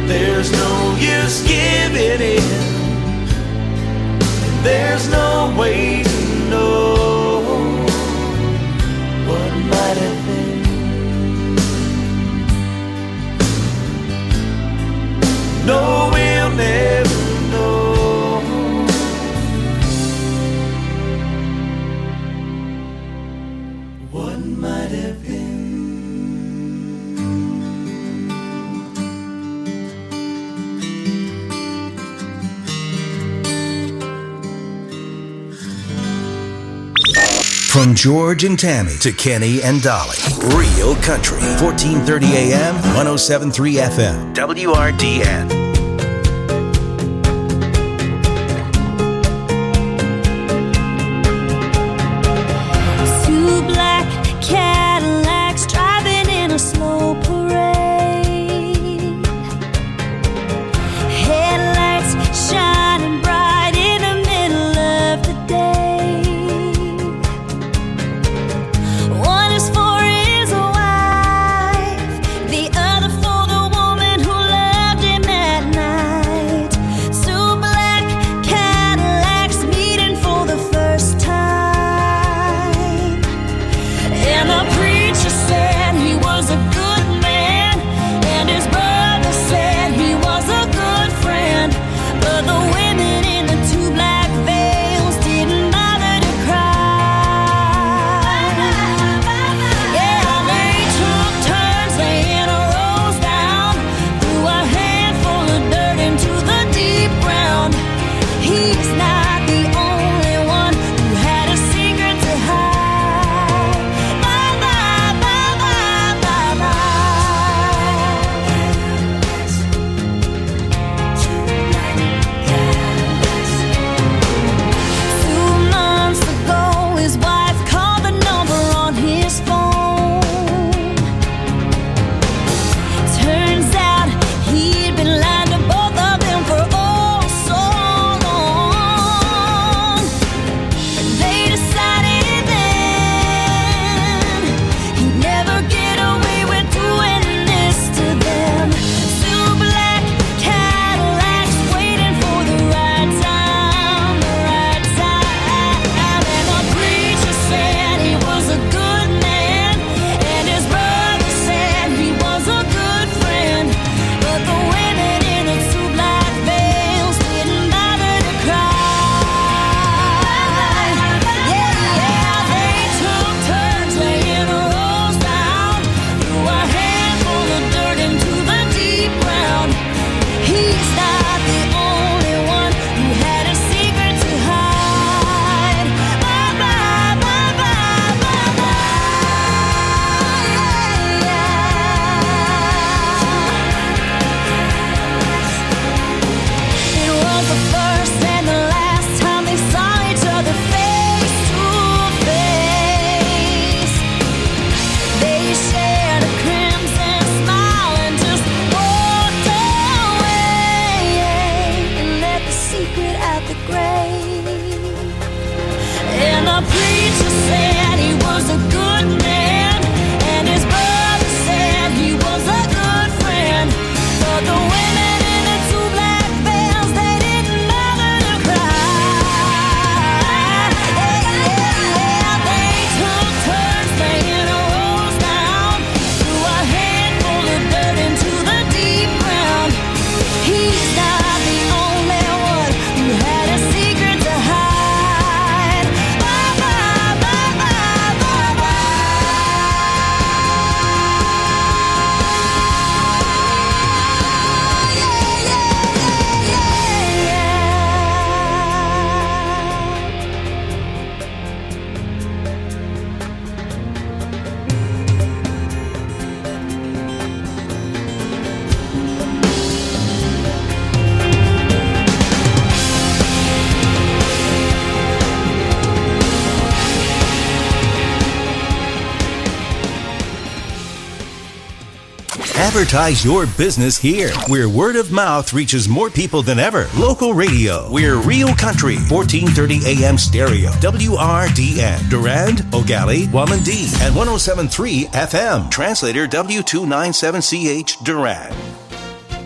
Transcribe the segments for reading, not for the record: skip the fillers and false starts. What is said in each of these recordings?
There's no use giving in. There's no way to know what might have been. No, we'll never know what might have been. From George and Tammy to Kenny and Dolly. Real Country. 1430 AM, 107.3 FM. WRDN. Two black Cadillacs driving in a slow parade. Headlights shining bright in the middle of the day. One is for his wife, the other for the woman who loved him at night. Two black Cadillacs meeting for the first time. And the preacher said he was a good man, and his brother said he was a good friend. But the women in the two black veils didn't bother to cry. Yeah, they took turns laying a rose down, threw a handful of dirt into the deep ground. He's not the only one who had a secret to hide. Bye, bye, bye, bye, bye, bye. 2 months ago, his wife called the number on his phone. Turns out he'd been lying to both of them for oh so long. They decided then he'd never get away with doing this to them. Two black Cadillacs waiting for the right time, the right time. And the preacher said he was a good man, and his brother said he was a good friend. But the women in the two black veils didn't bother to cry. Yeah, they took turns laying a rose down, threw a handful of dirt into the deep ground. He's not the only one who had a secret to hide. Bye, bye, bye, bye, bye, It was the first and the last time they saw each other face to face. They shared a crimson smile and just walked away and left the secret at the grave. And the preacher said he was a good man, and his brother said he was a good friend. But the women in the two black veils, they didn't bother to cry. Yeah, they took turns laying a rose down, threw a handful of dirt into the deep ground. He's not the only one who had a secret to hide. Bye, bye, bye, bye, bye, Advertise your business here, where word of mouth reaches more people than ever. Local radio. We're Real Country. 1430 AM stereo. WRDN. Durand, Ogali, Wamandee, and 107.3 FM. Translator W297CH Durand.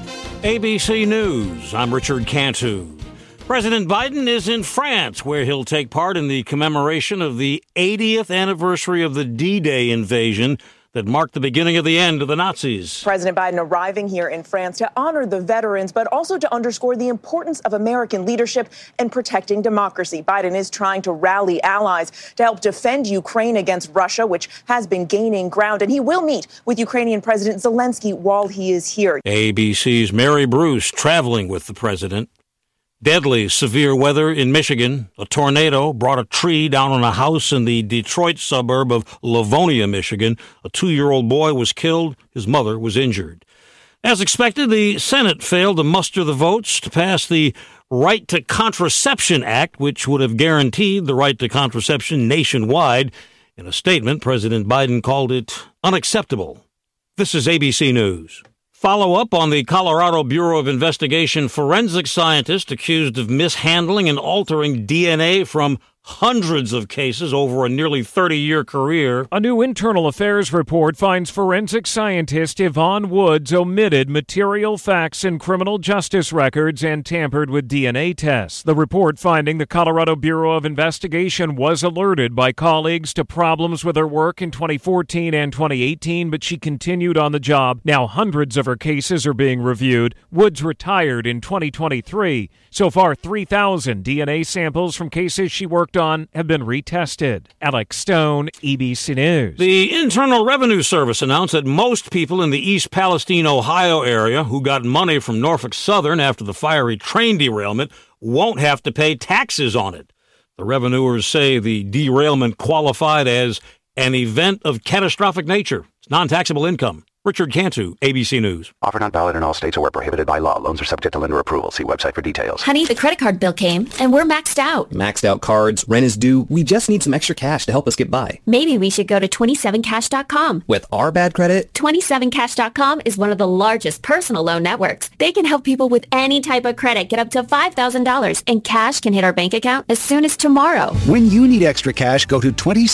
ABC News, I'm Richard Cantu. President Biden is in France, where he'll take part in the commemoration of the 80th anniversary of the D-Day invasion that marked the beginning of the end of the Nazis. President Biden arriving here in France to honor the veterans, but also to underscore the importance of American leadership and protecting democracy. Biden is trying to rally allies to help defend Ukraine against Russia, which has been gaining ground. And he will meet with Ukrainian President Zelensky while he is here. ABC's Mary Bruce traveling with the president. Deadly severe weather in Michigan. A tornado brought a tree down on a house in the Detroit suburb of Livonia, Michigan. A 2-year-old boy was killed. His mother was injured. As expected, the Senate failed to muster the votes to pass the Right to Contraception Act, which would have guaranteed the right to contraception nationwide. In a statement, President Biden called it unacceptable. This is ABC News. Follow-up on the Colorado Bureau of Investigation forensic scientist accused of mishandling and altering DNA from hundreds of cases over a nearly 30-year career. A new internal affairs report finds forensic scientist Yvonne Woods omitted material facts in criminal justice records and tampered with DNA tests. The report finding the Colorado Bureau of Investigation was alerted by colleagues to problems with her work in 2014 and 2018, but she continued on the job. Now hundreds of her cases are being reviewed. Woods retired in 2023. So far, 3,000 DNA samples from cases she worked on have been retested. Alex Stone, ABC News. The Internal Revenue Service announced that most people in the East Palestine, Ohio area who got money from Norfolk Southern after the fiery train derailment won't have to pay taxes on it. The revenuers say the derailment qualified as an event of catastrophic nature. It's non-taxable income. Richard Cantu, ABC News. Offer not valid in all states or where prohibited by law. Loans are subject to lender approval. See website for details. Honey, the credit card bill came, and we're maxed out. Maxed out cards, rent is due. We just need some extra cash to help us get by. Maybe we should go to 27cash.com. With our bad credit? 27cash.com is one of the largest personal loan networks. They can help people with any type of credit get up to $5,000, and cash can hit our bank account as soon as tomorrow. When you need extra cash, go to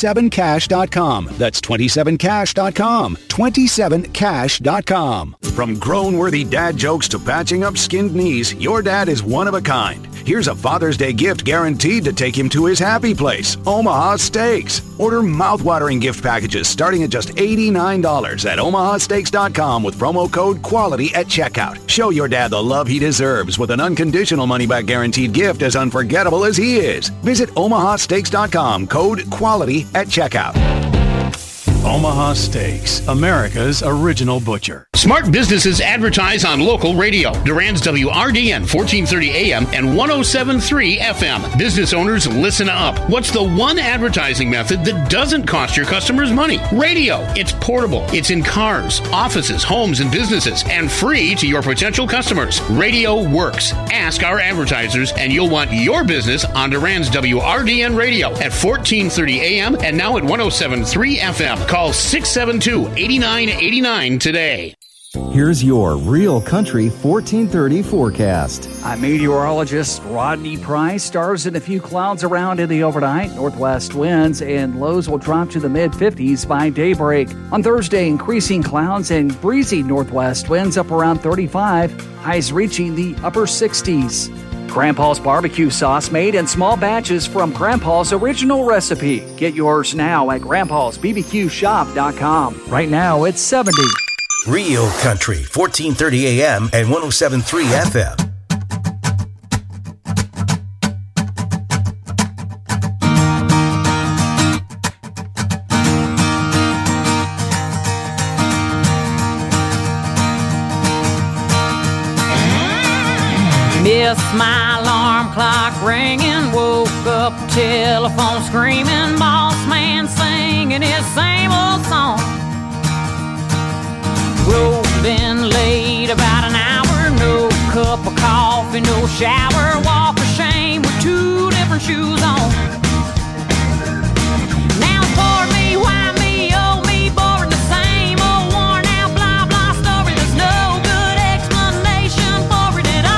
27cash.com. That's 27cash.com. 27cash.com. From grown-worthy dad jokes to patching up skinned knees, your dad is one of a kind. Here's a Father's Day gift guaranteed to take him to his happy place, Omaha Steaks. Order mouth-watering gift packages starting at just $89 at omahasteaks.com with promo code QUALITY at checkout. Show your dad the love he deserves with an unconditional money-back guaranteed gift as unforgettable as he is. Visit omahasteaks.com, code QUALITY at checkout. Omaha Steaks, America's original butcher. Smart businesses advertise on local radio. Durand's WRDN 1430 AM and 1073 FM. Business owners, listen up. What's the one advertising method that doesn't cost your customers money? Radio. It's portable. It's in cars, offices, homes, and businesses, and free to your potential customers. Radio works. Ask our advertisers, and you'll want your business on Durand's WRDN radio at 1430 AM and now at 1073 FM. Call 672-8989 today. Here's your Real Country 1430 forecast. I'm meteorologist Rodney Price. Stars and a few clouds around in the overnight. Northwest winds and lows will drop to the mid-50s by daybreak. On Thursday, increasing clouds and breezy northwest winds up around 35. Highs reaching the upper 60s. Grandpa's barbecue sauce made in small batches from Grandpa's original recipe. Get yours now at grandpa'sbbqshop.com. Right now, it's 70. Real Country, 1430 AM and 1073 FM. Missed my alarm clock ringing, woke up, telephone screaming, boss man singing his same old song. Been late about an hour, no cup of coffee, no shower, walk of shame with two different shoes on. Now it's for me, why me, oh me, boring the same old worn out blah blah story. There's no good explanation for it at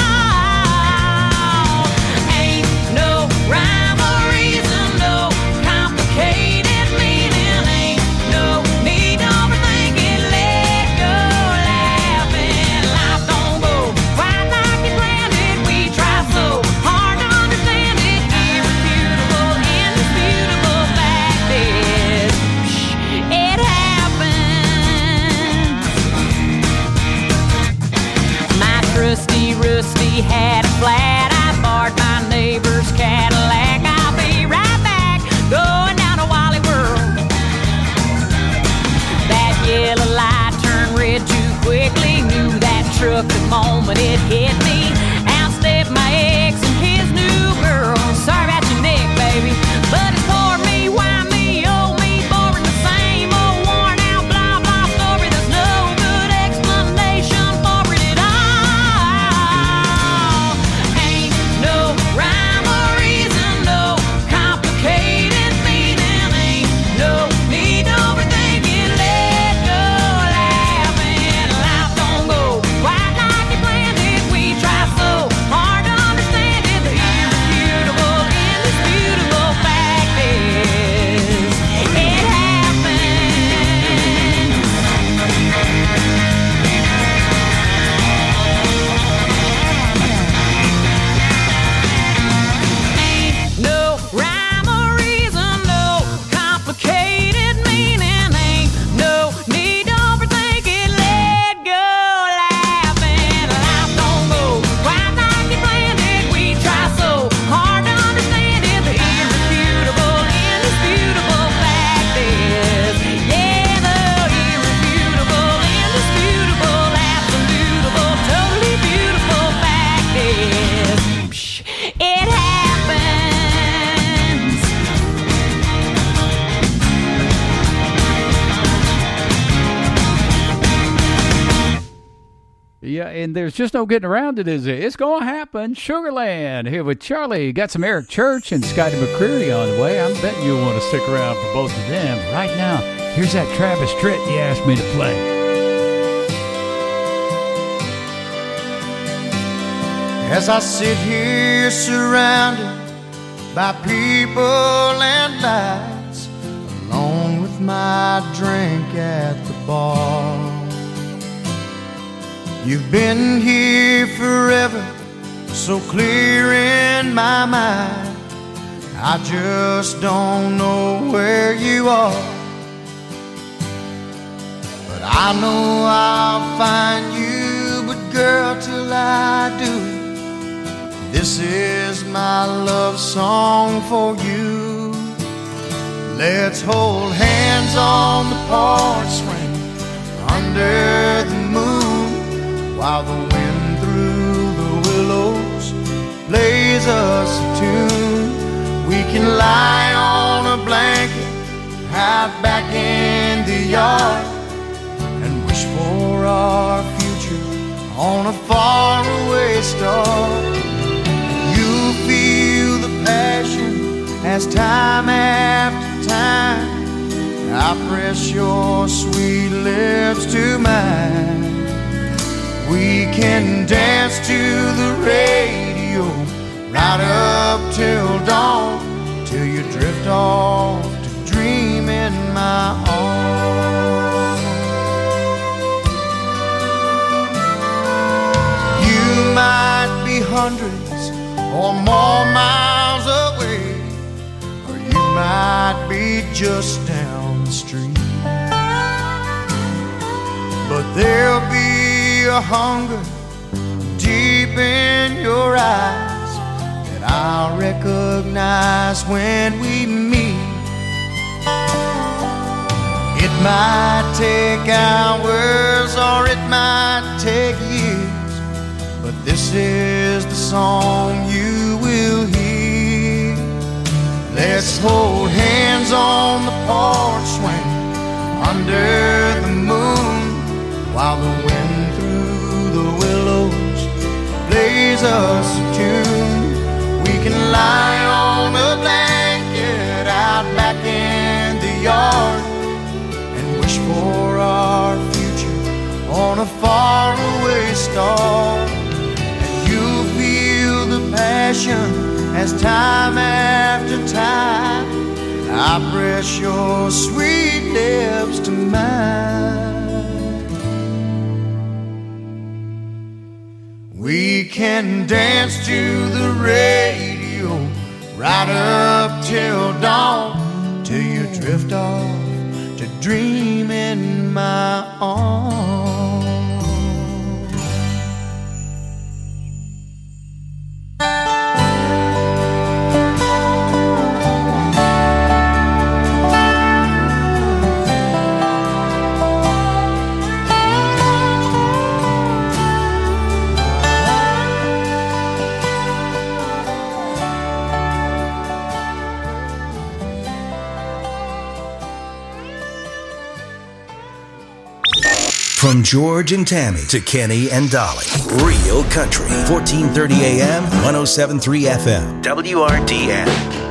all. Ain't no rhyme or reason, no complicated meaning, ain't no need to overthink it. Life don't go Dusty had a flat. I borrowed my neighbor's Cadillac. I'll be right back, going down to Wally World. That yellow light turned red too quickly. Knew that truck the moment it hit me. Out stepped my ex and his new girl. Sorry about your neck, baby, but it's for me. Why me? Oh, me, boring the same old worn out blah blah story. There's no good explanation for it at all. Ain't no rhyme or reason, no complicated meaning. Ain't no need to overthink it. Let go, laughing. Life don't go quite like you planned it. We try so hard to understand it. The irrefutable, indisputable fact is it happens. Ain't no rhyme or reason, no complicated meaning. Ain't no need to overthink it. Let go, laughing. Life don't go quite like you planned it. We try so hard to understand it. The irrefutable, indisputable fact is, yeah, the irrefutable, indisputable, absolutable, totally beautiful fact is, it happens. Yeah, and there's just no getting around it, is it? It's going to happen. Sugarland here with Charlie. Got some Eric Church and Scotty McCreery on the way. I'm betting you'll want to stick around for both of them. Right now, here's that Travis Tritt you asked me to play. As I sit here surrounded by people and lights, alone with my drink at the bar. You've been here forever, so clear in my mind. I just don't know where you are, but I know I'll find you. But girl, till I do, this is my love song for you. Let's hold hands on the porch swing under the moon, while the wind through the willows plays us a tune. We can lie on a blanket out back in the yard and wish for our future on a faraway star. You feel the passion as time after time I press your sweet lips to mine. We can dance to the radio right up till dawn, till you drift off to dream in my arms. You might be hundreds or more miles away, or you might be just down the street, but there'll be a hunger deep in your eyes that I'll recognize when we meet. It might take hours or it might take years, but this is the song you will hear. Let's hold hands on the porch swing under the moon, while the wind through the willows plays us a tune. We can lie on a blanket out back in the yard and wish for our future on a faraway star. And you'll feel the passion as time after time I press your sweet lips to mine. We can dance to the radio right up till dawn, till you drift off to dream in my arms. From George and Tammy to Kenny and Dolly. Real Country. 1430 AM, 107.3 FM. WRDN.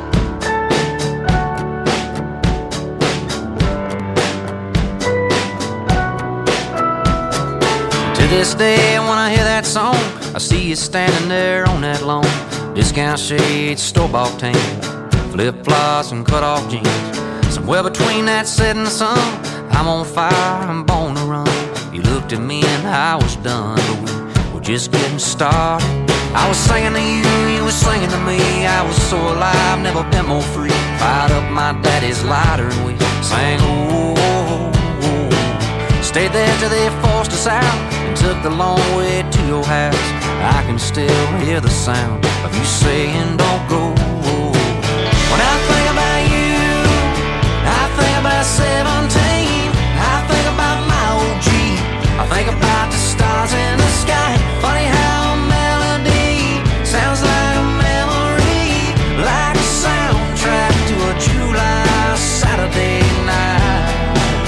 To this day, when I hear that song, I see you standing there on that lawn. Discount shades, store-bought tan, flip-flops and cut-off jeans. Somewhere between that setting sun, I'm on fire, I'm born to run. You looked at me and I was done, but we were just getting started. I was singing to you, you were singing to me. I was so alive, never been more free. Fired up my daddy's lighter and we sang, oh, oh, oh. Stayed there till they forced us out and took the long way to your house. I can still hear the sound of you saying, don't go. When I think about you, I think about 17. I think about my old Jeep. I think about the stars in the sky. Funny how a melody sounds like a memory, like a soundtrack to a July Saturday night.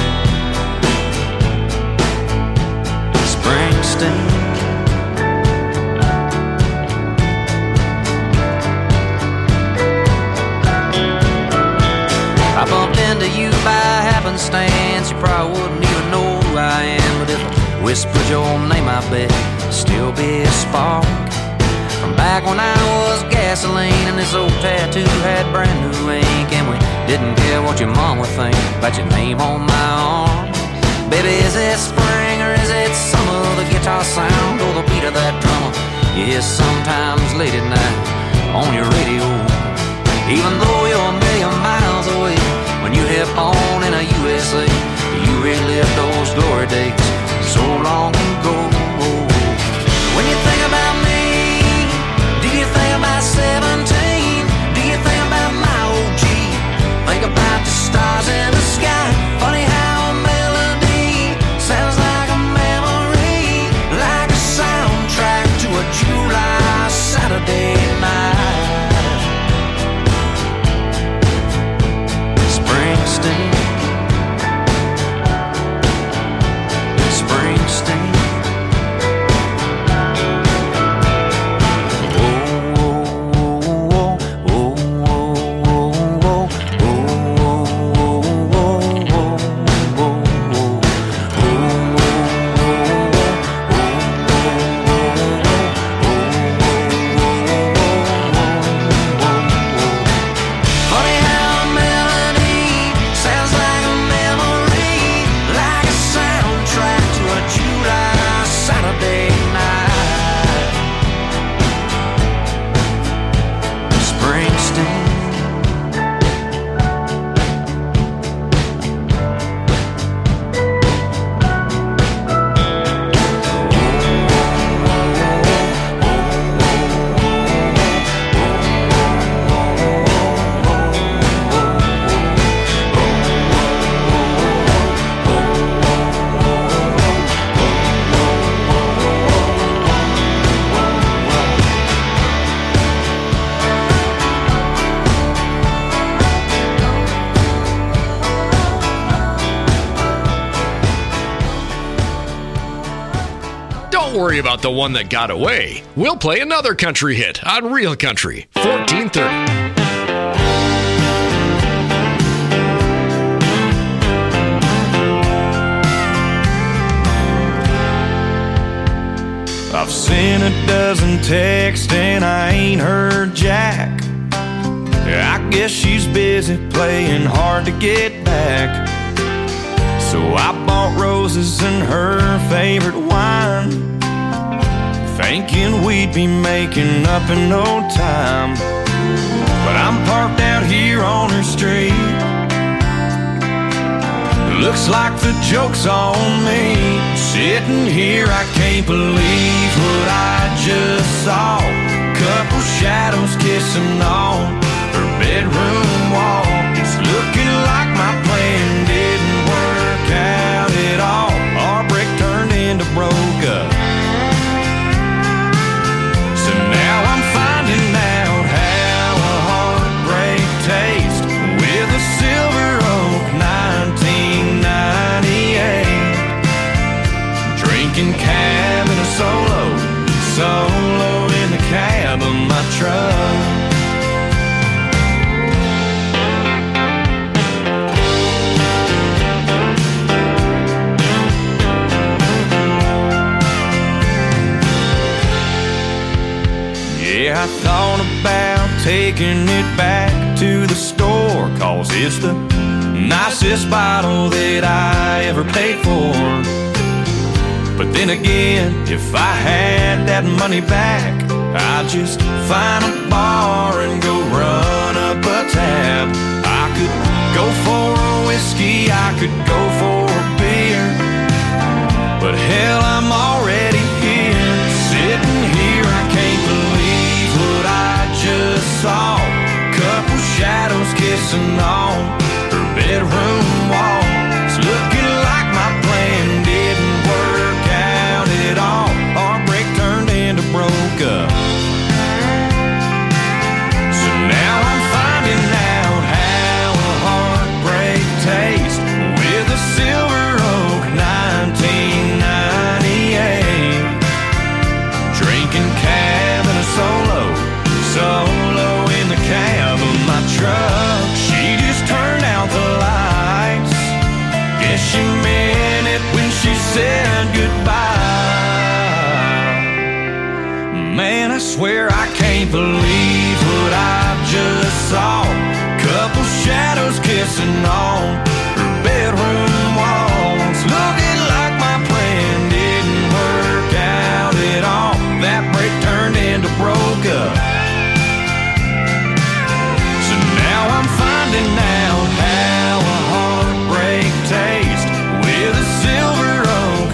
Springsteen. I bumped into you by happenstance. You probably wouldn't even know who I am, but if I whispered your name, I bet it'd still be a spark. From back when I was gasoline and this old tattoo had brand new ink, and we didn't care what your mom would think about your name on my arm. Baby, is it spring or is it summer? The guitar sound or the beat of that drummer you hear sometimes late at night on your radio. Even though you're a million miles away, when you hit on in a USA, you relive those glory days so long ago. When you think about me, do you think about 17? Do you think about my old Jeep? Think about the stars in the sky. Funny how a melody sounds like a memory, like a soundtrack to a July Saturday night. Springsteen. Worry about the one that got away. We'll play another country hit on Real Country 1430. I've sent a dozen texts and I ain't heard Jack. I guess she's busy playing hard to get back. So I bought roses and her favorite wine, thinking we'd be making up in no time. But I'm parked out here on her street. Looks like the joke's on me. Sitting here, I can't believe what I just saw. Couple shadows kissing on her bedroom wall. It's looking like my plan didn't work out at all. Our break turned into broke up. So now I'm finding out how a heartbreak tastes with a Silver Oak 1998. I thought about taking it back to the store, 'cause it's the nicest bottle that I ever paid for. But then again, if I had that money back, I'd just find a bar and go run up a tab. I could go for a whiskey, I could go for a beer, but hell, I'm already here, sitting here. I can't believe what I just saw. Couple shadows kissing on her bedroom wall. It's looking like my plan didn't work out at all. Heartbreak turned into broke up. So now I'm finding out how a heartbreak tastes with a Silver Oak 1998. Drinking cab and a solo in the cab of my truck. She just turned out the lights. Guess she meant it when she said goodbye. Man, I swear I can't believe what I just saw. Couple shadows kissing on her bedroom walls. Looking like my plan didn't work out at all. That break turned into broke up. So now I'm finding out how a heartbreak tastes with a Silver Oak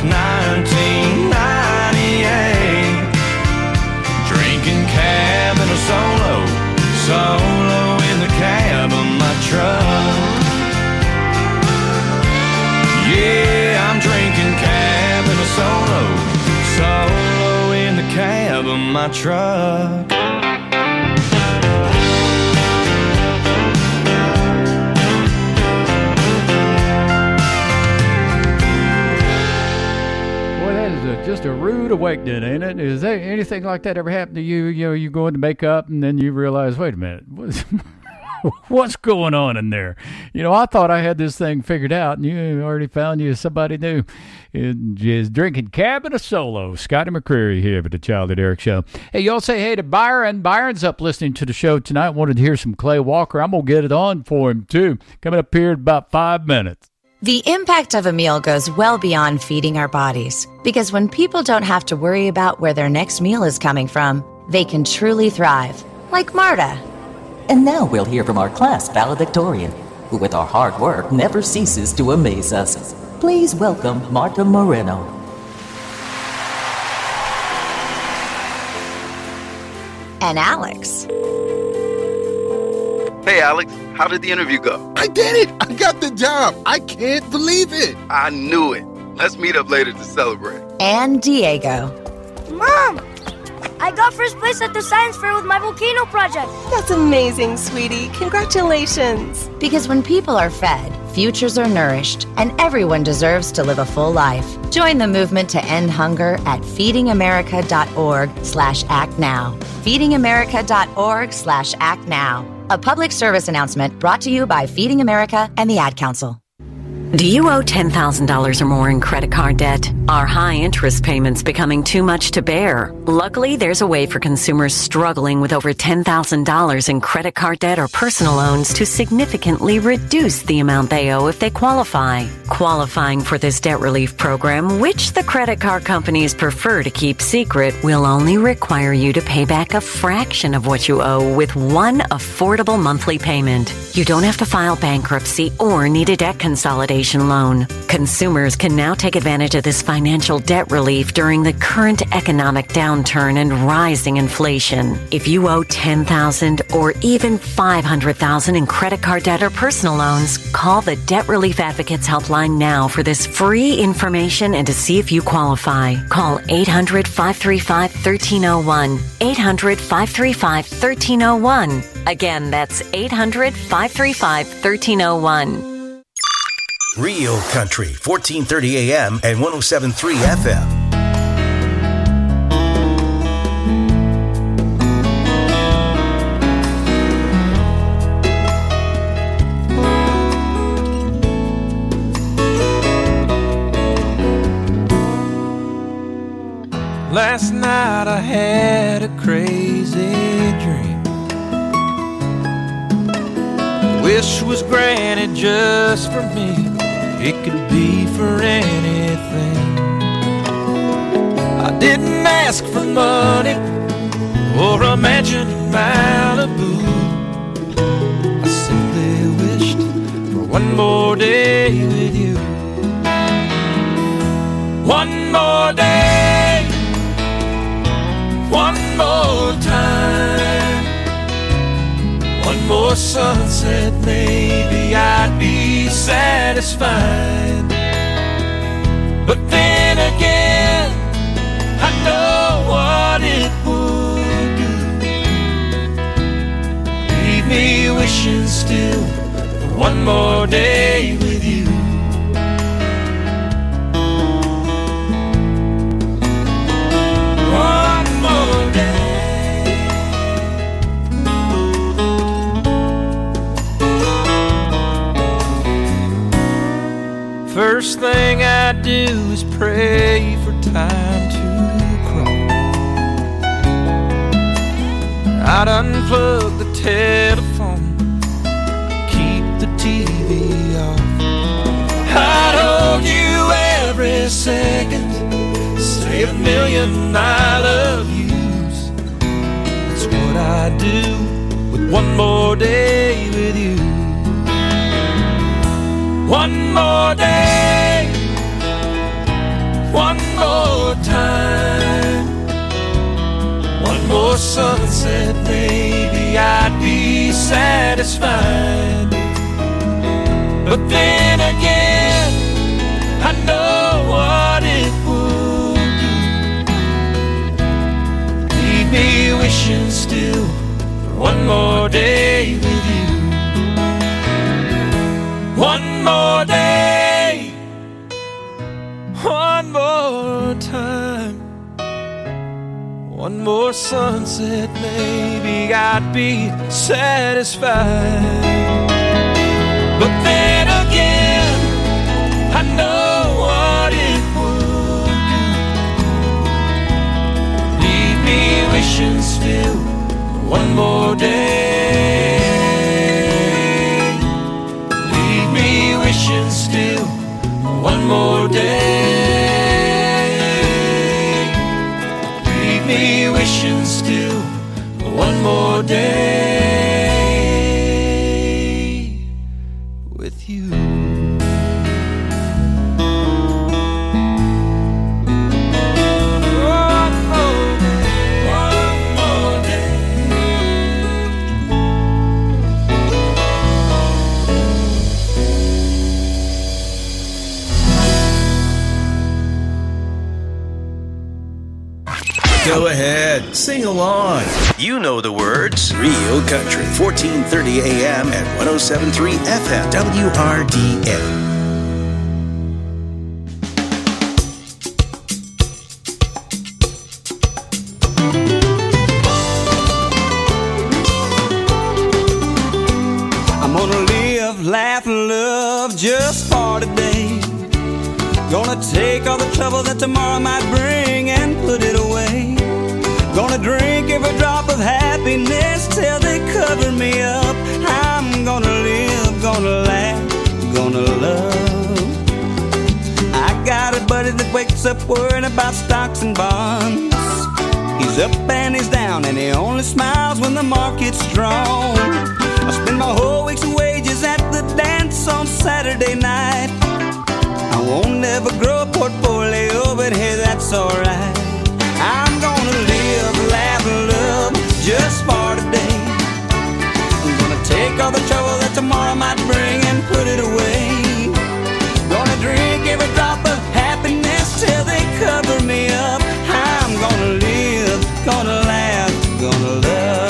1998. Drinking cab and a solo in the cab of my truck. Yeah, I'm drinking cab and a solo in the cab of my truck. Just a rude awakening, ain't it? Is there anything like that ever happened to you? You know, you go into makeup and then you realize, wait a minute, what's going on in there? You know, I thought I had this thing figured out, and you already found you somebody new. Just drinking cab and a solo. Scotty McCreery here with the Child at Eric Show. Hey, y'all say hey to Byron. Byron's up listening to the show tonight. Wanted to hear some Clay Walker. I'm going to get it on for him, too. Coming up here in about 5 minutes. The impact of a meal goes well beyond feeding our bodies, because when people don't have to worry about where their next meal is coming from, they can truly thrive, like Marta. And now we'll hear from our class valedictorian, who with our hard work never ceases to amaze us. Please welcome Marta Moreno. And Alex. Hey, Alex, how did the interview go? I did it! I got the job! I can't believe it! I knew it. Let's meet up later to celebrate. And Diego. Mom! I got first place at the science fair with my volcano project. That's amazing, sweetie. Congratulations. Because when people are fed, futures are nourished, and everyone deserves to live a full life. Join the movement to end hunger at feedingamerica.org/actnow. feedingamerica.org/actnow. A public service announcement brought to you by Feeding America and the Ad Council. Do you owe $10,000 or more in credit card debt? Are high interest payments becoming too much to bear? Luckily, there's a way for consumers struggling with over $10,000 in credit card debt or personal loans to significantly reduce the amount they owe if they qualify. Qualifying for this debt relief program, which the credit card companies prefer to keep secret, will only require you to pay back a fraction of what you owe with one affordable monthly payment. You don't have to file bankruptcy or need a debt consolidation loan. Consumers can now take advantage of this financial debt relief during the current economic downturn and rising inflation. If you owe $10,000 or even $500,000 in credit card debt or personal loans, call the Debt Relief Advocates Helpline now for this free information and to see if you qualify. Call 800-535-1301. 800-535-1301. Again, that's 800-535-1301. Real Country, 1430 AM and 107.3 FM. Last night I had a crazy dream. Wish was granted just for me. It could be for anything. I didn't ask for money or a mansion in Malibu. I simply wished for one more day with you. One more day, one more time, one more sunset, maybe I'd be satisfied. But then again, I know what it would do. Leave me wishing still for one more day with you. One more day. First thing I do is pray for time to crawl. I'd unplug the telephone, keep the TV off. I'd hold you every second, say a million I love yous. That's what I do with one more day with you. One more day, one more time, one more sunset, maybe I'd be satisfied. But then again, I know what it would do. Leave me wishing still for one more day with you. One more day, one more time, one more sunset, maybe I'd be satisfied. But then again, I know what it would do. Leave me wishing still for one more day. Leave me wishing still for one more day. Leave me wishing still for one more day with you. Go ahead, sing along. You know the words. Real Country, 1430 AM and 107.3 FM, WRDN. I'm gonna live, laugh, and love just for today. Gonna take all the trouble that tomorrow might bring and put it away. Gonna drink every drop of happiness till they cover me up. I'm gonna live, gonna laugh, gonna love. I got a buddy that wakes up worrying about stocks and bonds. He's up and he's down and he only smiles when the market's strong. I spend my whole week's wages at the dance on Saturday night. I won't ever grow a portfolio, but hey, that's alright. I'm gonna live, laugh, and love just for today. I'm gonna take all the trouble that tomorrow might bring and put it away. Gonna drink every drop of happiness till they cover me up. I'm gonna live, gonna laugh, gonna love.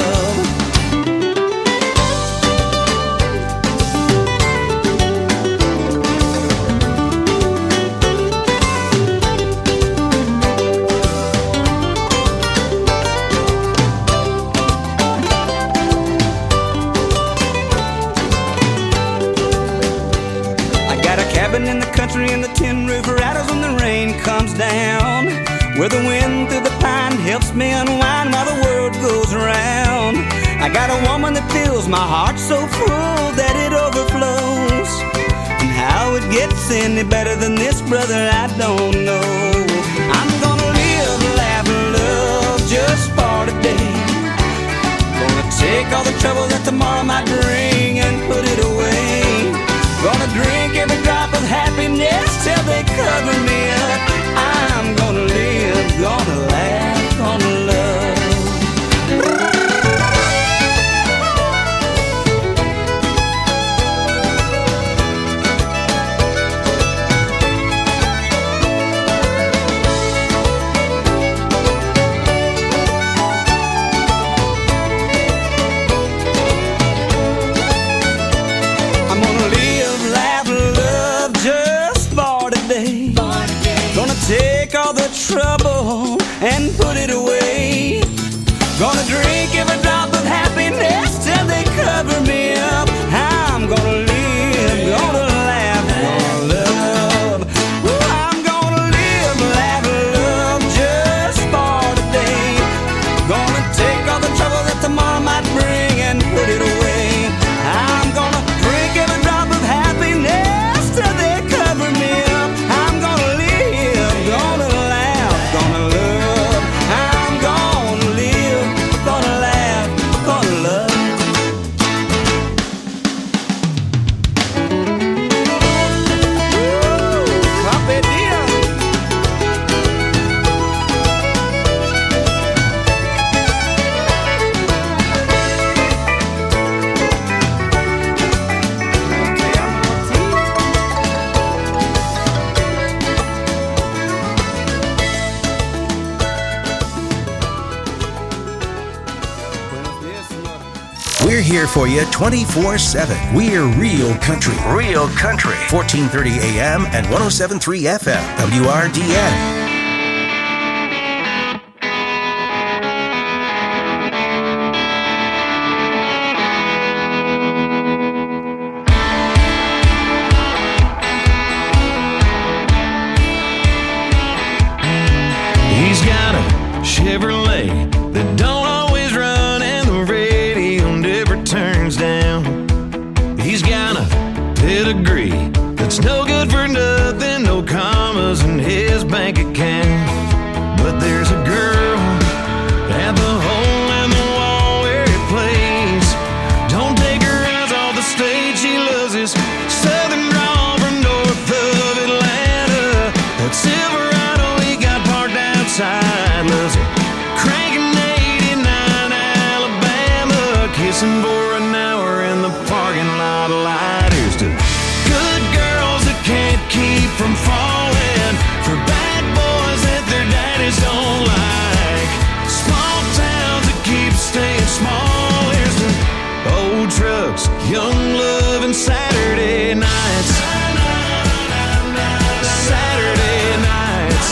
In the country and the tin roof rattles when the rain comes down, where the wind through the pine helps me unwind while the world goes around. I got a woman that fills my heart so full that it overflows. And how it gets any better than this, brother, I don't know. I'm gonna live, laugh, and love just for today. Gonna take all the trouble that tomorrow might bring and put it away. Gonna drink every drop of happiness till they cover me up. I'm gonna live, gonna laugh, gonna love. Take all the trouble and put it away. Gonna drink every drop of happiness till they cover me up. I'm gonna live, gonna laugh, gonna love. Ooh, I'm gonna live, laugh, love just for today. Gonna take all the trouble that tomorrow might bring and put it away. I'm gonna drink every drop of happiness till they cover me up. I'm gonna live, gonna laugh, gonna love. I'm gonna live, gonna laugh, gonna love. Woo, Pape Dia. We're here for you 24/7. We're Real Country. Real Country. 1430 AM and 107.3 FM. WRDN. He's got a Chevrolet that don't always run and the radio never turns down. He's got a pedigree that's no good for nothing, no commas in his bank account. But there's a girl at the hole in the wall where he plays. Don't take her eyes off the stage, she loves his southern drawl from north of Atlanta. That Silverado he got parked outside, loves it cranking 89 Alabama, kissing for an hour in the parking lot of lighters. To good girls that can't keep from falling, for bad boys that their daddies don't like, small towns that keep staying small. Here's the old trucks, young love, and Saturday nights. Saturday nights.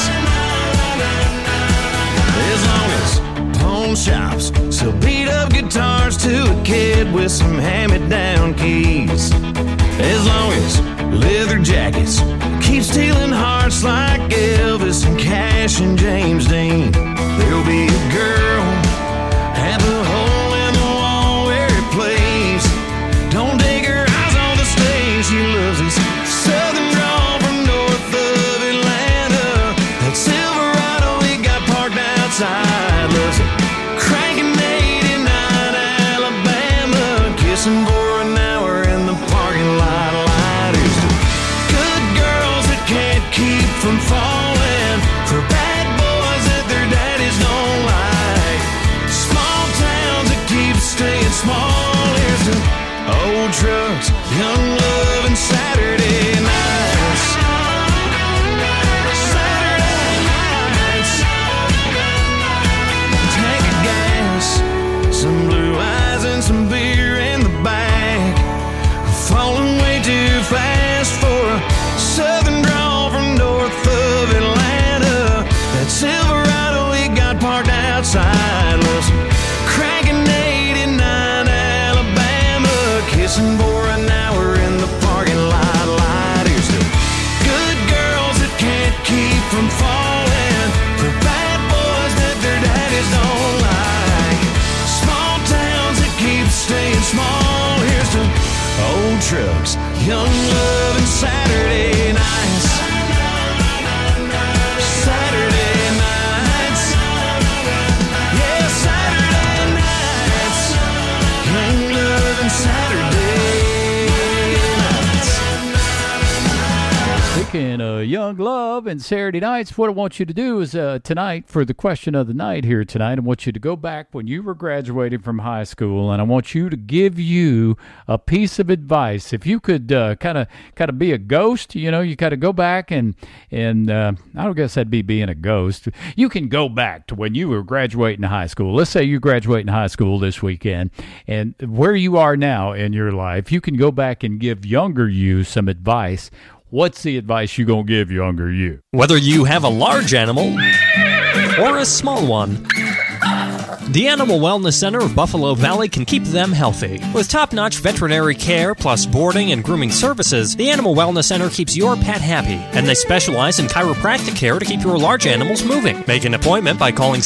As long as pawn shops sell beat up guitars to a kid with some hand-me-down keys. As long as leather jackets keep stealing hearts like Elvis and Cash and James Dean, there'll be a girl at the hole in the wall where he plays. Don't take her eyes on the stage, she loves his southern drawl from north of Atlanta. That Silverado he got parked outside, loves it cranking 89 Alabama, kissing for an hour in the parking lot of lighters. Good girls that can't keep from falling, for bad boys that their daddies don't like, small towns that keep staying small. Here's the old trucks, young love, and Saturday nights. Saturday nights. Tank of gas, some blue eyes and some beer in the back. Falling way too fast for a southern drawl from north of Atlanta. That Silverado he got parked outside, loves cranking 89 Alabama, kissing for an hour in trucks, young love and Saturday nights. Saturday nights. Yeah, Saturday nights. Young love and Saturday nights. Speaking of young love and Saturday nights, what I want you to do is tonight, for the question of the night here tonight, I want you to go back when you were graduating from high school, and I want you to give you a piece of advice. If you could kind of be a ghost, you know, you kind of go back and I don't guess that'd be being a ghost. You can go back to when you were graduating high school. Let's say you're graduating high school this weekend, and where you are now in your life, you can go back and give younger you some advice. What's the advice you gonna give younger you? Whether you have a large animal or a small one, the Animal Wellness Center of Buffalo Valley can keep them healthy. With top-notch veterinary care plus boarding and grooming services, the Animal Wellness Center keeps your pet happy, and they specialize in chiropractic care to keep your large animals moving. Make an appointment by calling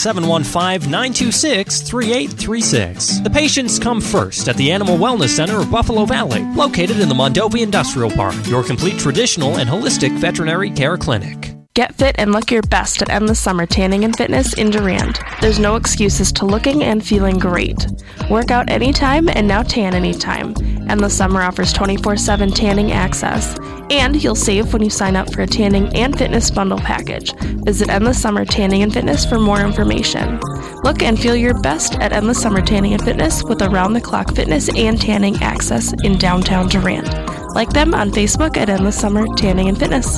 715-926-3836. The patients come first at the Animal Wellness Center of Buffalo Valley, located in the Mondovi Industrial Park, your complete traditional and holistic veterinary care clinic. Get fit and look your best at Endless Summer Tanning and Fitness in Durand. There's no excuses to looking and feeling great. Work out anytime and now tan anytime. Endless Summer offers 24/7 tanning access. And you'll save when you sign up for a tanning and fitness bundle package. Visit Endless Summer Tanning and Fitness for more information. Look and feel your best at Endless Summer Tanning and Fitness with around-the-clock fitness and tanning access in downtown Durand. Like them on Facebook at Endless Summer Tanning and Fitness.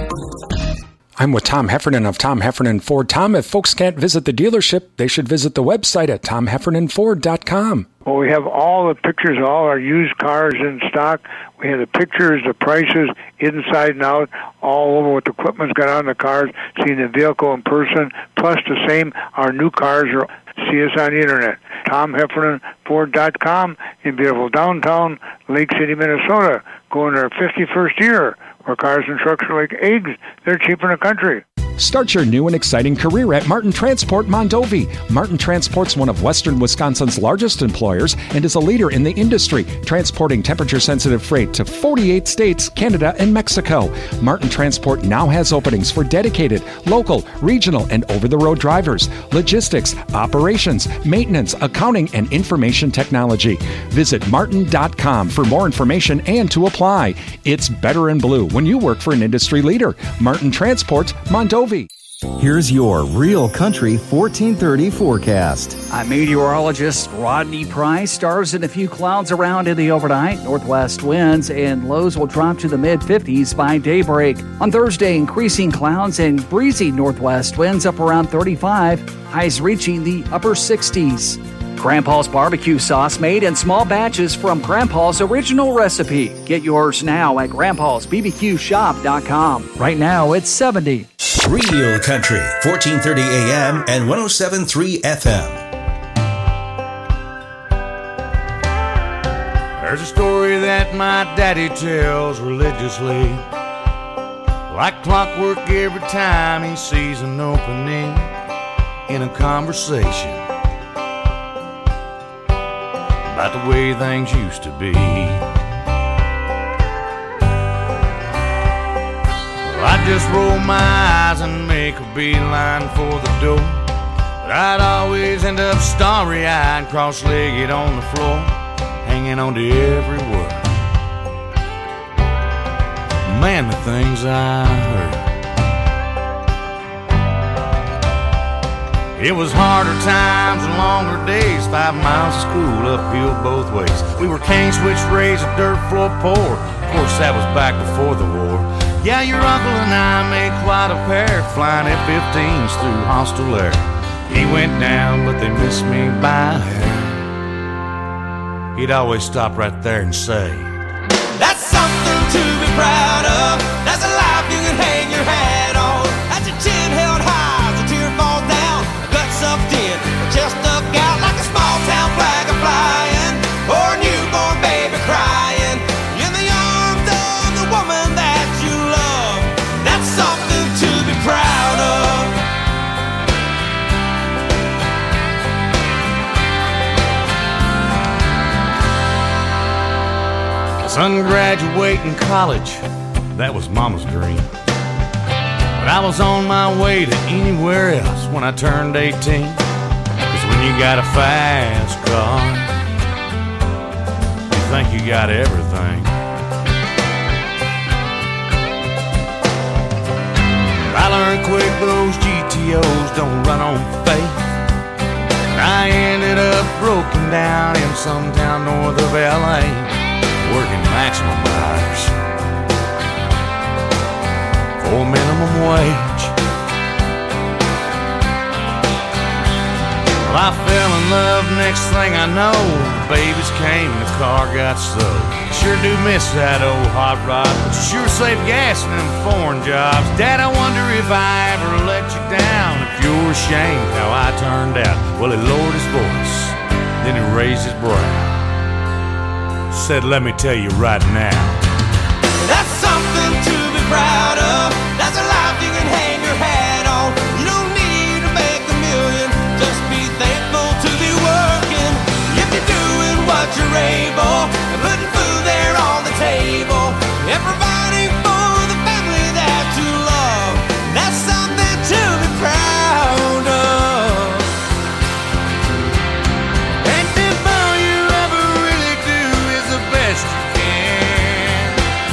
I'm with Tom Heffernan of Tom Heffernan Ford. Tom, if folks can't visit the dealership, they should visit the website at tomheffernanford.com. Well, we have all the pictures of all our used cars in stock. We have the pictures, the prices, inside and out, all over what the equipment's got on the cars, seeing the vehicle in person, plus the same, our new cars are. See us on the internet, tomheffernanford.com in beautiful downtown Lake City, Minnesota, going to our 51st year, where cars and trucks are like eggs. They're cheap in the country. Start your new and exciting career at Martin Transport Mondovi. Martin Transport's one of western Wisconsin's largest employers and is a leader in the industry, transporting temperature-sensitive freight to 48 states, Canada, and Mexico. Martin Transport now has openings for dedicated, local, regional, and over-the-road drivers, logistics, operations, maintenance, accounting, and information technology. Visit martin.com for more information and to apply. It's better in blue when you work for an industry leader. Martin Transport Mondovi. Here's your Real Country 1430 forecast. I'm meteorologist Rodney Price. Stars and a few clouds around in the overnight. Northwest winds and lows will drop to the mid-50s by daybreak. On Thursday, increasing clouds and breezy northwest winds up around 35. Highs reaching the upper 60s. Grandpa's barbecue sauce made in small batches from Grandpa's original recipe. Get yours now at grandpa'sbbqshop.com. Right now, it's 70. Real Country, 1430 AM and 107.3 FM. There's a story that my daddy tells religiously, like clockwork every time he sees an opening in a conversation about the way things used to be. I'd just roll my eyes and make a beeline for the door, but I'd always end up starry-eyed, cross-legged on the floor, hanging on to every word. Man, the things I heard. It was harder times and longer days, 5 miles of school uphill both ways. We were cane switch raised, a dirt floor poor. Of course, that was back before the war. Yeah, your uncle and I made quite a pair, flying F-15s through hostile air. He went down, but they missed me by a hair. He'd always stop right there and say, "That's something to be proud of. That's a life you can hang your hat on. That's your chin held high as a tear falls down. A gut sucked in, a chest stuck out like a small town flag a flying, or a newborn baby crying in the arms of the woman that you love. That's something to be proud of." Son graduating college, that was Mama's dream. But I was on my way to anywhere else when I turned 18. 'Cause when you got a fast car, you think you got everything. I learned quick those GTOs don't run on faith. I ended up broken down in some town north of LA, working maximum hours for minimum wage. Well, I fell in love, next thing I know, the babies came, the car got sold. Sure do miss that old hot rod, but you sure save gas in them foreign jobs. Dad, I wonder if I ever let you down, if you're ashamed how I turned out. Well, he lowered his voice, then he raised his brow, said, let me tell you right now, that's something to be proud of. That's a life you can hang your hat on. You don't need to make a million, just be thankful to be working. If you're doing what you're able, and putting food there on the table, and providing for the family that you love, that's something to be proud of. And if all you ever really do is the best you can,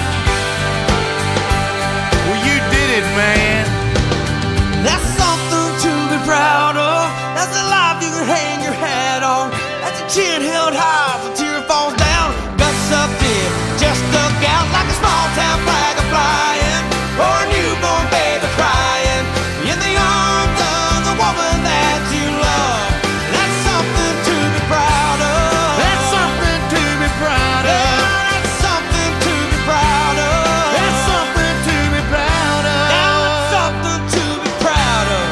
well, you did it, man. That's something to be proud of. That's a life you can hang your hat on. That's a chin held high when tear falls down. Guts up deep, just stuck out like a small town flag a flying, or a newborn baby crying in the arms of the woman that you love. That's something to be proud of. That's something to be proud of. Yeah, that's something to be proud of. That's something to be proud of. Now that's something to be proud of.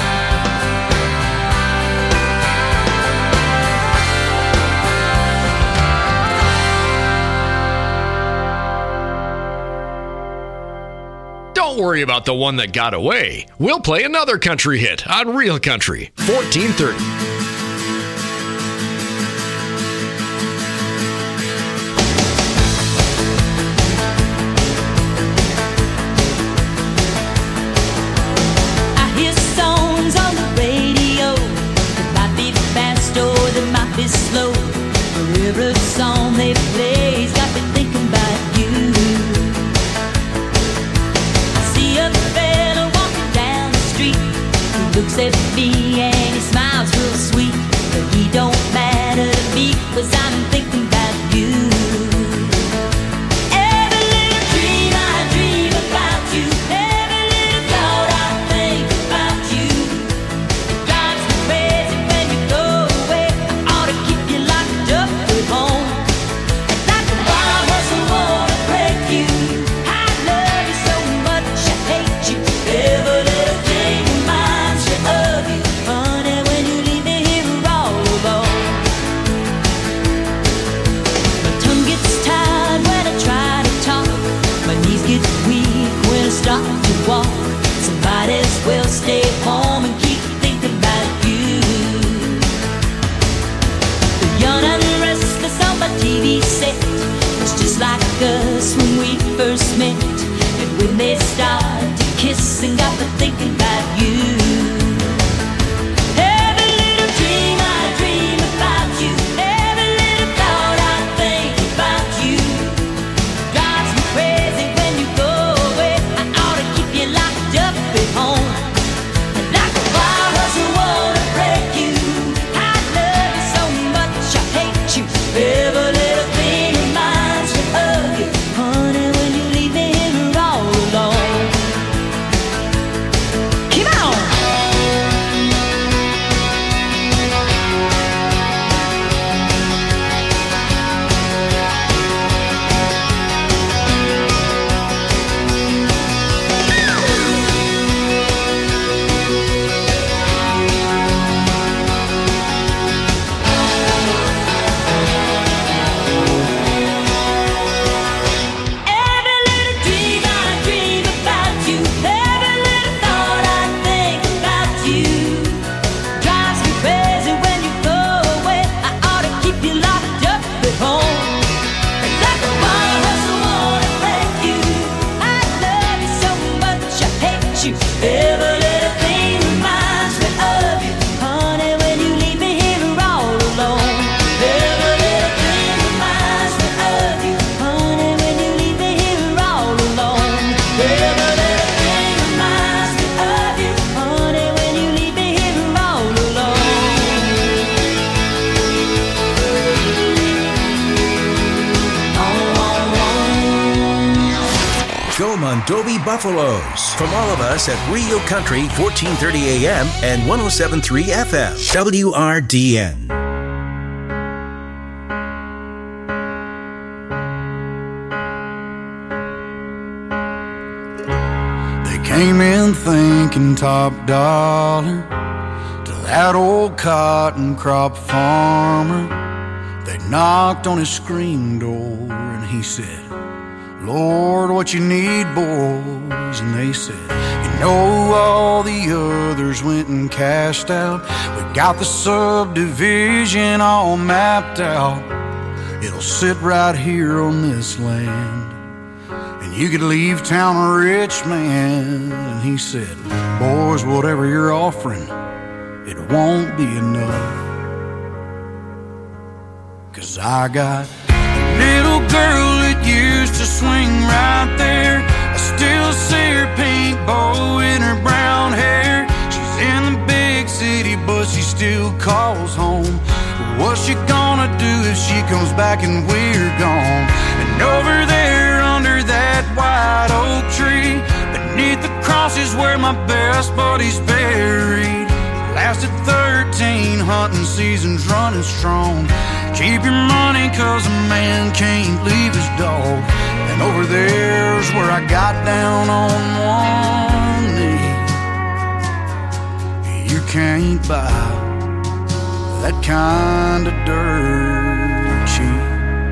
Don't worry about the one that got away. We'll play another country hit on Real Country 1430. I hear songs on the radio. They might be fast or they might be slow. But every song they play's got me thinking about you. I see a fella walking down the street. He looks at me and he smiles real sweet. But he don't matter to me, 'cause I'm thinking about you. Every little dream I dream about you. Every little thought I think about you. It drives me crazy when you go away. I ought to keep you locked up at home. And like a wild horse, I wanna break you. I love you so much, I hate you. Every little thing reminds me of you. Honey, when you leave me here all alone. My tongue gets tired when I try to talk. My knees get weak when I start to walk. So might as well stay home and keep thinking about you. The young and restless on my TV set. It's just like us when we first met. And when they start to kiss and got me thinking about you. Every little dream I dream about you. Every little thought I think about you. Drives me crazy when you go away. I ought to keep you locked up at home. And like a wild horse, I wanna break you. I love you so much, I hate you. Every little thing reminds me of you. Honey, when you leave me here all alone. Mondovi Buffaloes. From all of us at Rio Country, 1430 AM and 107.3 FM. WRDN. They came in thinking top dollar to that old cotton crop farmer. They knocked on his screen door and he said, Lord, what you need, boys? And they said, you know, all the others went and cashed out. We got the subdivision all mapped out. It'll sit right here on this land, and you could leave town a rich man. And he said, boys, whatever you're offering, it won't be enough. 'Cause I got a little girl that used to swing right there. I still see her pink bow in her brown hair. She's in the big city, but she still calls home. What's she gonna do if she comes back and we're gone? And over there under that white oak tree, beneath the cross is where my best buddy's buried. Lasted 13 hunting seasons running strong. Keep your money 'cause a man can't leave his dog. And over there's where I got down on one knee. You can't buy that kind of dirt cheap.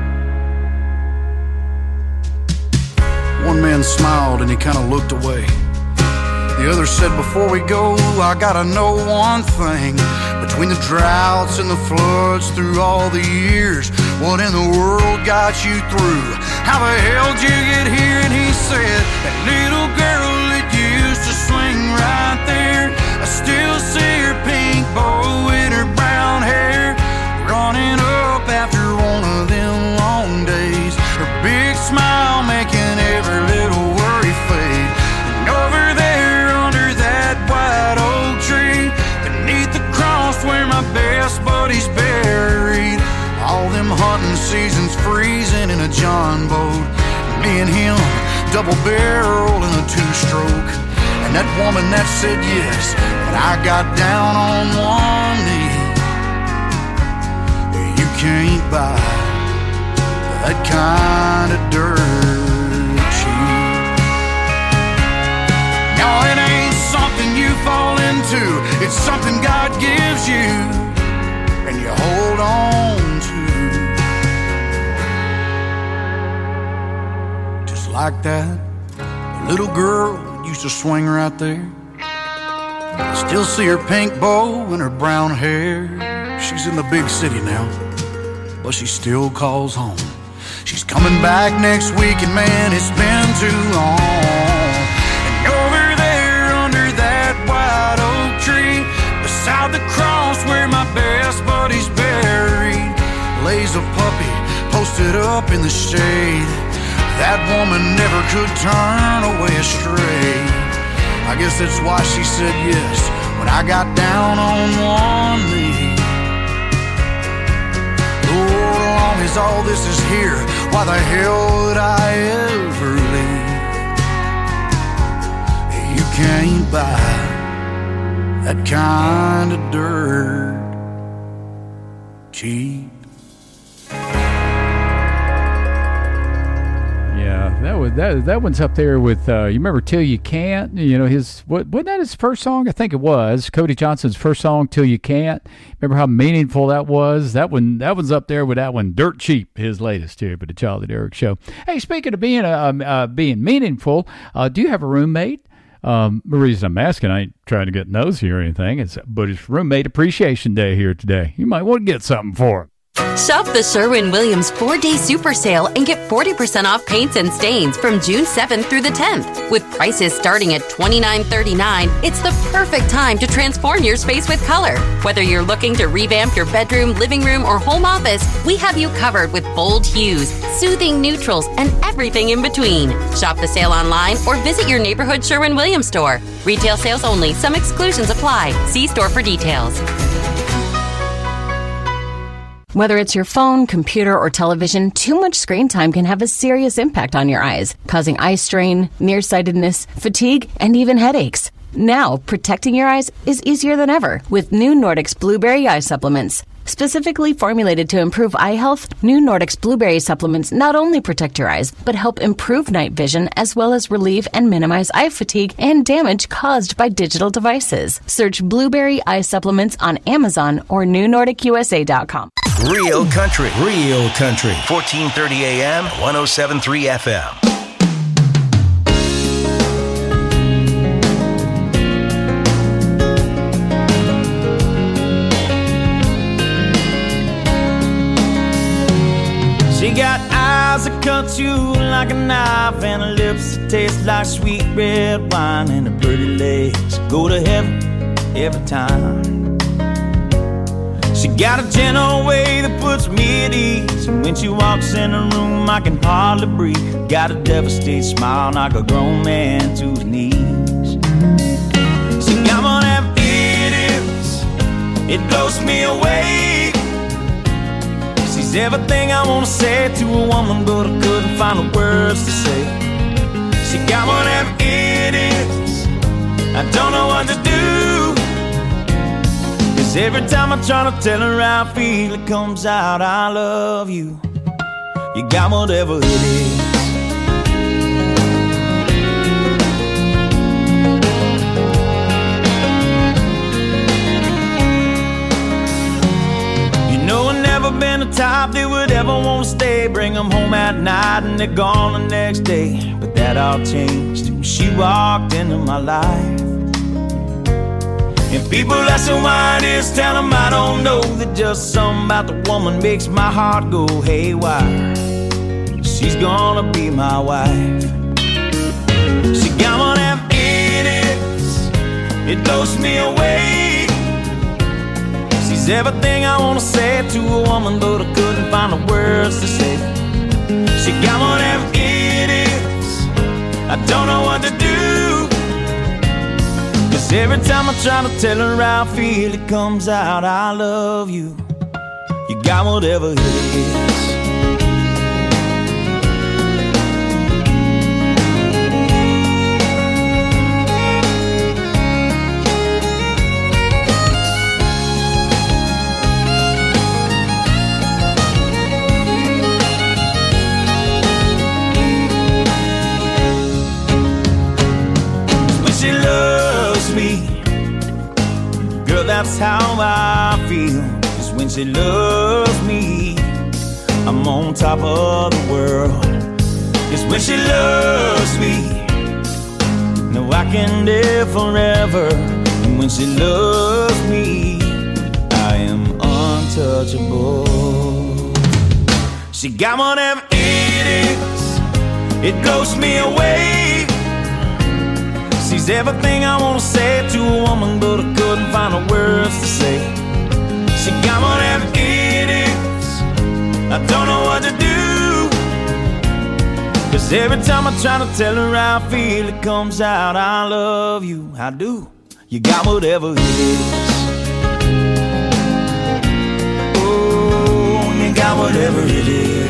One man smiled and he kind of looked away. The other said, before we go, I gotta know one thing. Between the droughts and the floods through all the years, what in the world got you through? How the hell did you get here? And he said, that little girl that used to swing right there, I still see her pink bow in her brown hair, running up after one of them long days, her big smile making every little worry fade. And over there under that white oak tree, beneath the cross where my best buddy's buried, all them hunting seasons freezing in a John boat, me and him double barrel in a two-stroke. And that woman that said yes, but I got down on one knee. You can't buy that kind of dirt cheap. No, it ain't something you fall into, it's something God gives you and you hold on to. Just like that little girl used to swing right there. I still see her pink bow and her brown hair. She's in the big city now, but she still calls home. She's coming back next week, and man, it's been too long. And over there under that white oak tree, beside the cross where my best buddy's buried, lays a puppy posted up in the shade. That woman never could turn away astray. I guess that's why she said yes when I got down on one knee. Lord, as long as all this is here, why the hell would I ever leave? You can't buy that kind of dirt cheap. That one's up there with you remember Till You Can't? You know, wasn't that his first song? I think it was Cody Johnson's first song, Till You Can't. Remember how meaningful that was? That one's up there with that one, Dirt Cheap, his latest here for the Charlie Derrick Show. Hey, speaking of being meaningful, do you have a roommate? The reason I'm asking, I ain't trying to get nosy or anything, but it's Roommate Appreciation Day here today. You might want to get something for it. Shop the Sherwin-Williams 4-day super sale and get 40% off paints and stains from June 7th through the 10th. With prices starting at $29.39, it's the perfect time to transform your space with color. Whether you're looking to revamp your bedroom, living room, or home office, we have you covered with bold hues, soothing neutrals, and everything in between. Shop the sale online or visit your neighborhood Sherwin-Williams store. Retail sales only. Some exclusions apply. See store for details. Whether it's your phone, computer, or television, too much screen time can have a serious impact on your eyes, causing eye strain, nearsightedness, fatigue, and even headaches. Now, protecting your eyes is easier than ever with new Nordics Blueberry Eye Supplements. Specifically formulated to improve eye health, new Nordics Blueberry Supplements not only protect your eyes, but help improve night vision as well as relieve and minimize eye fatigue and damage caused by digital devices. Search Blueberry Eye Supplements on Amazon or newnordicusa.com. Real country. 1430 AM, 107.3 FM. She got eyes that cut you like a knife, and her lips that taste like sweet red wine, and her pretty legs go to heaven every time. She got a gentle way that puts me at ease, and when she walks in the room I can hardly breathe. Got a devastated smile, knock a grown man to his knees. She got one of them idiots, it blows me away. She's everything I wanna say to a woman, but I couldn't find the words to say. She got one of them idiots, I don't know what to do. Cause every time I try to tell her how I feel, it comes out, I love you. You got whatever it is. You know I've never been the type that would ever want to stay. Bring them home at night and they're gone the next day. But that all changed when she walked into my life. And people ask her why it is, tell them I don't know. That just something about the woman makes my heart go haywire. She's gonna be my wife. She got one of them idiots, it blows me away. She's everything I wanna say to a woman, but I couldn't find the words to say. She got one of them idiots, I don't know what to do. Every time I try to tell her how I feel, it comes out, I love you. You got whatever it is. When she loves me, girl, that's how I feel. Cause when she loves me, I'm on top of the world. Cause when she loves me, no, I can live forever. And when she loves me, I am untouchable. She got one of them idiots, it blows me away. She's everything I wanna say to a woman, but I couldn't find the words to say. She got one of them idiots, I don't know what to do. Cause every time I try to tell her how I feel, it comes out, I love you, I do. You got whatever it is. Oh, you got whatever it is.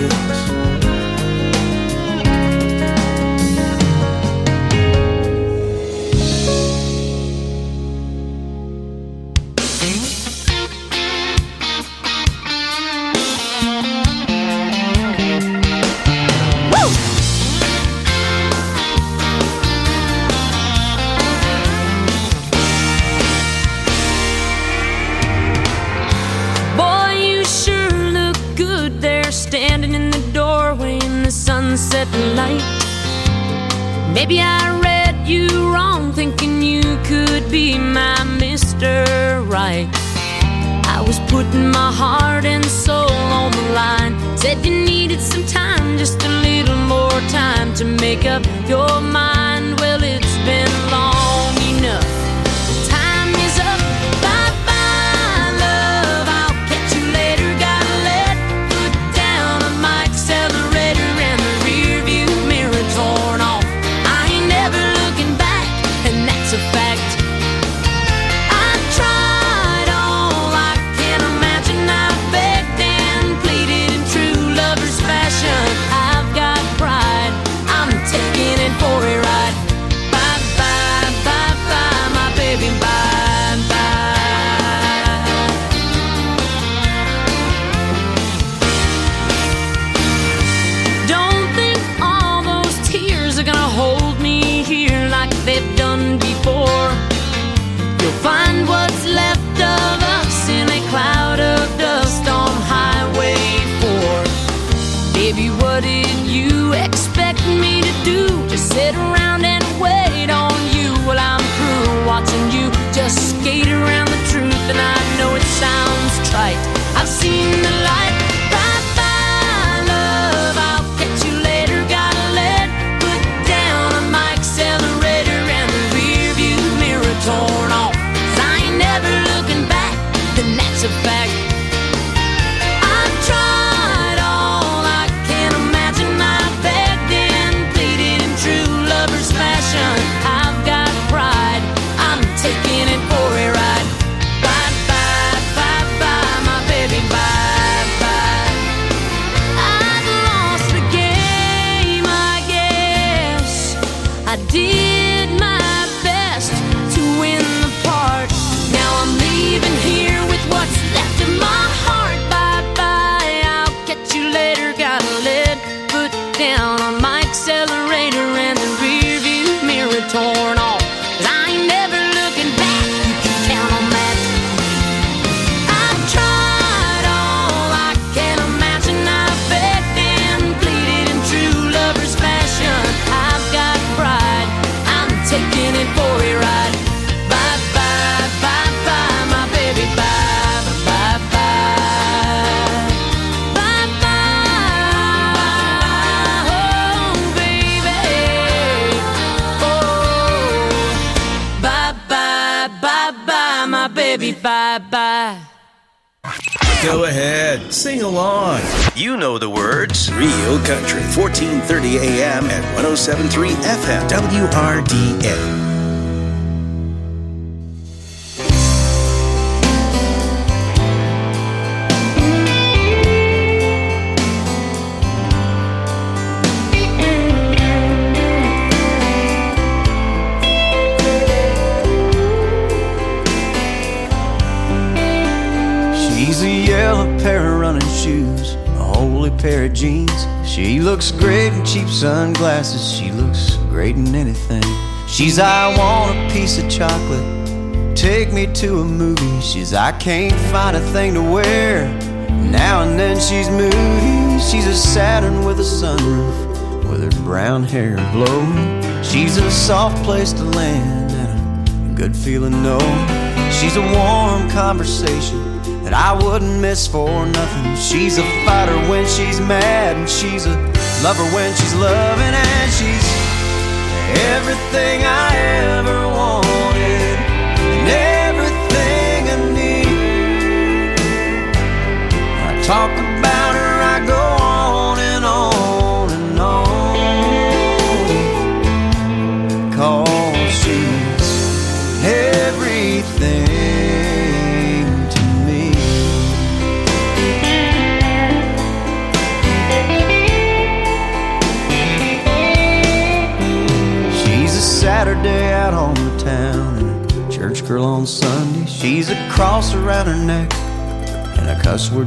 Standing in the doorway in the sunset light. Maybe I read you wrong, thinking you could be my Mr. Right. I was putting my heart and soul on the line. Said you needed some time, just a little more time to make up your mind. Well, it's been long enough. Time is up. Bye-bye, love. I'll catch you later. Gotta let foot down on my accelerator and the rear view mirror torn off. I ain't never looking back, and that's a fact. I tried all I can imagine. I begged and bye-bye. Go ahead, sing along. You know the words. Real Country, 1430 AM and 107.3 FM, WRDN. She's a yellow pair of running shoes, a holy pair of jeans. She looks great in cheap sunglasses. She looks great in anything. She's I want a piece of chocolate, take me to a movie. She's I can't find a thing to wear. Now and then she's moody. She's a Saturn with a sunroof, with her brown hair blowing. She's a soft place to land and a good feeling no. She's a warm conversation that I wouldn't miss for nothing. She's a fighter when she's mad, and she's a lover when she's loving, and she's everything I ever wanted and everything I need. When I talk about her, I go on and on and on, 'cause she's everything. Saturday out on the town and a church girl on Sunday. She's a cross around her neck and a cuss word